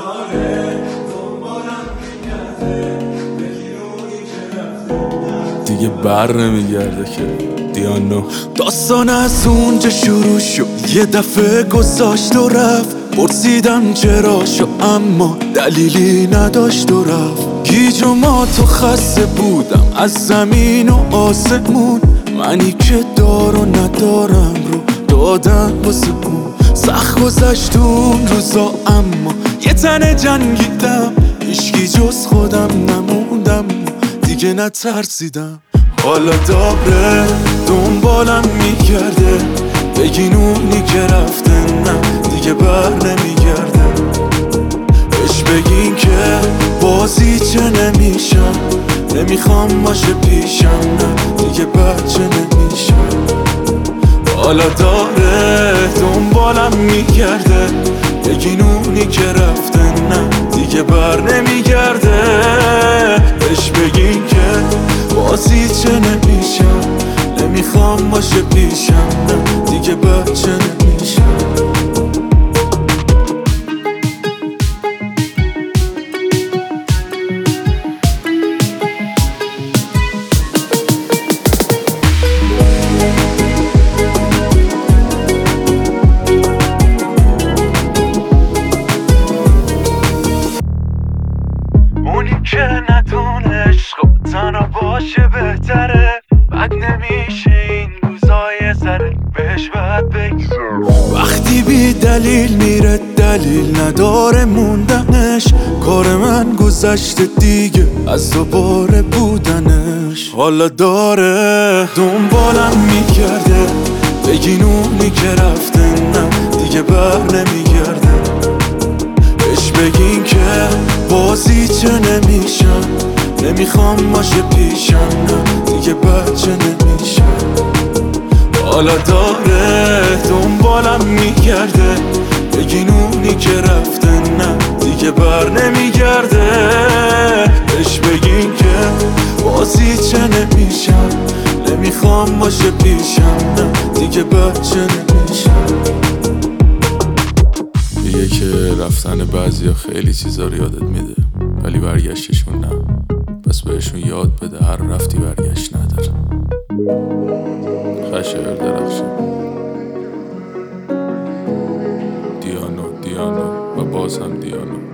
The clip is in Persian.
دیگه بر نمیگرده که دیانو. داستان از اونجا شروع شد، یه دفعه گذاشت و رفت. پرسیدم چرا شو، اما دلیلی نداشت و رفت. گیج و ما تو خسته بودم از زمین و آسمون. منی که دار و ندارم رو دادم واسه اون. سخت گذشت اون روزا، اما یه تنه جنگیدم. هیچکی جز خودم نموندم، دیگه نترسیدم. حالا داره دنبالم میگرده، بگین اونی که رفته نه دیگه بر نمیگرده. بهش بگین که بازی چه نمیشم، نمیخوام باشه پیشم، نه دیگه بچه نمیشم. حالا داره دنبالم میگرده، بگین اونی که رفته نه دیگه بر نمیگرده. بهش بگین که بازی چه نمیشم، نمیخوام باشه پیشم، نه دیگه بچه نمیشم. اونی که ندونه عشق تنها باشه بهتره. بد نمیشه این روزای سره، بهش باید بگذره. وقتی بی دلیل میره دلیل نداره موندنش. کار من گذشته دیگه از دوباره بودنش. حالا داره دنبالم میگرده، بگین اونی که رفته نه دیگه بر نمیگرده. بهش بگین که بازی چه نمیشم، نمیخوام باشه پیشم، نه دیگه بچه نمیشم. حالا داره دنبالم میگرده، بگین اونی که رفته نه دیگه بر نمیگرده. بهش بگین که بازی چه نمیشم، نمیخوام باشه پیشم، نه دیگه بچه نمیشم. میگه که رفتن بعضیا خیلی چیزا رو یادت میده، ولی برگشتشون نه. پس بهشون یاد بده هر رفتی برگشت نداره. خشر درخشان دیانو و باز هم دیانو.